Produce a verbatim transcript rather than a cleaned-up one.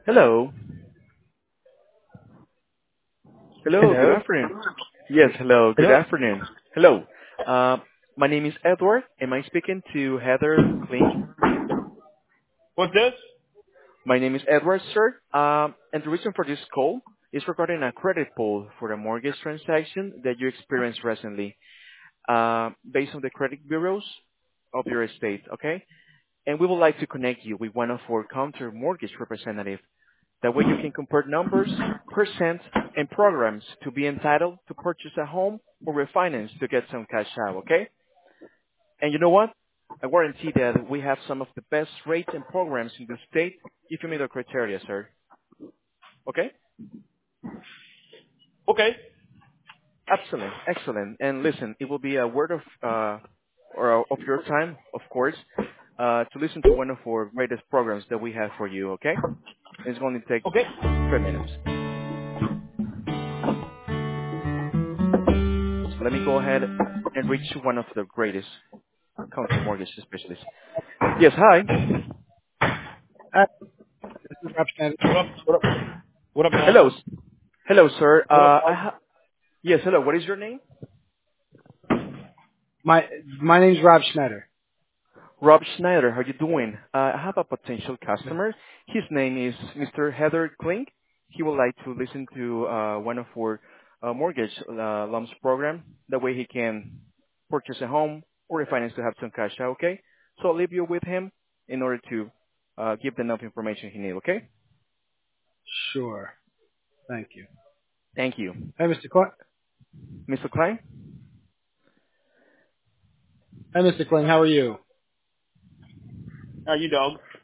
Hello. Hello, good Hello? afternoon. Yes, hello, good Hello? afternoon. Hello. Uh, my name is Edward. Am I speaking to Heather Kling? What's this? My name is Edward, sir. Um, and the reason for this call is regarding a credit pull for a mortgage transaction that you experienced recently, uh, based on the credit bureaus of your estate, okay? And we would like to connect you with one of our counter mortgage representatives. That way you can compare numbers, percent, and programs to be entitled to purchase a home or refinance to get some cash out, okay? And you know what? I guarantee that we have some of the best rates and programs in the state if you meet the criteria, sir. Okay? Okay. Excellent, excellent. And listen, it will be a word of, uh, or of your time, of course, uh, to listen to one of our greatest programs that we have for you, okay? It's going to take Okay. three minutes. So let me go ahead and reach one of the greatest counter mortgage specialists. Yes, hi. Uh, this is Rob Schneider. What up? What up? What up, man? Hello. s- Hello, sir. What up, Uh, I dog? ha- yes, hello. What is your name? My my name's Rob Schneider. Rob Schneider. How you doing? Uh, I have a potential customer. His name is Mister Heather Kling. He would like to listen to uh, one of our uh, mortgage uh, loans program. That way he can purchase a home or refinance to have some cash out, okay? So I'll leave you with him in order to uh, give the enough information he needs, okay? Sure. Thank you. Thank you. Hey, Mister Klein. Mister Klein? Hey, Mister Kling. How are you? How you, dog?